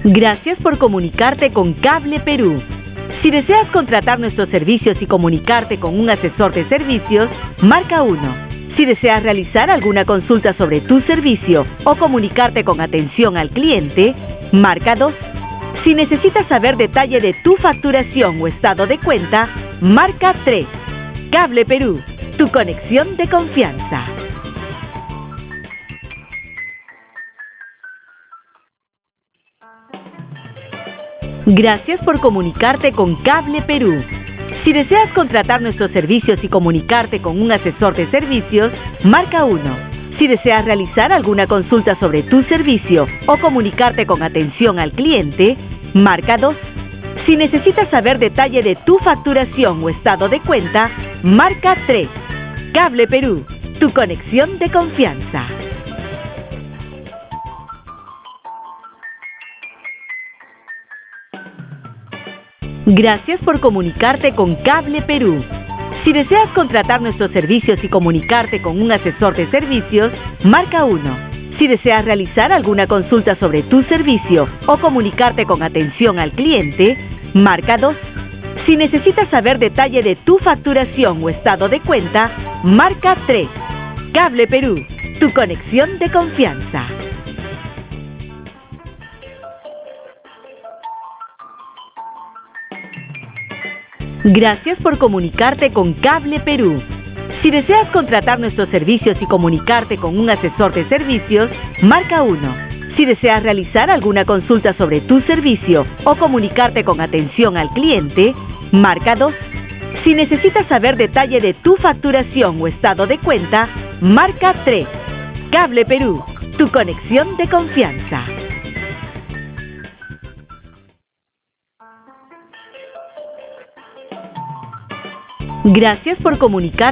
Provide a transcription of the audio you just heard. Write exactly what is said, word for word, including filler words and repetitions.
Gracias por comunicarte con Cable Perú. Si deseas contratar nuestros servicios y comunicarte con un asesor de servicios, marca uno. Si deseas realizar alguna consulta sobre tu servicio o comunicarte con atención al cliente, marca dos. Si necesitas saber detalle de tu facturación o estado de cuenta, marca tres. Cable Perú, tu conexión de confianza. Gracias por comunicarte con Cable Perú. Si deseas contratar nuestros servicios y comunicarte con un asesor de servicios, marca uno. Si deseas realizar alguna consulta sobre tu servicio o comunicarte con atención al cliente, marca dos. Si necesitas saber detalle de tu facturación o estado de cuenta, marca tres. Cable Perú, tu conexión de confianza. Gracias por comunicarte con Cable Perú. Si deseas contratar nuestros servicios y comunicarte con un asesor de servicios, marca uno. Si deseas realizar alguna consulta sobre tu servicio o comunicarte con atención al cliente, marca dos. Si necesitas saber detalle de tu facturación o estado de cuenta, marca tres. Cable Perú, tu conexión de confianza. Gracias por comunicarte con Cable Perú. Si deseas contratar nuestros servicios y comunicarte con un asesor de servicios, marca uno. Si deseas realizar alguna consulta sobre tu servicio o comunicarte con atención al cliente, marca dos. Si necesitas saber detalle de tu facturación o estado de cuenta, marca tres. Cable Perú, tu conexión de confianza. Gracias por comunicar